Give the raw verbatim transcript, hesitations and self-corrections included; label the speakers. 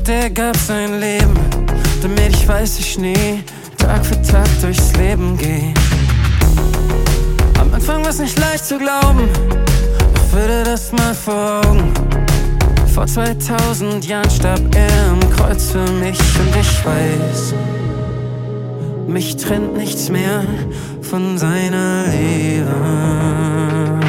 Speaker 1: der gab sein Leben, damit ich weiß, ich nie Tag für Tag durchs Leben geh. Am Anfang war's nicht leicht zu glauben, doch führte das mal vor Augen. Vor zweitausend Jahren starb er am Kreuz für mich und ich weiß, mich trennt nichts mehr von seiner Liebe.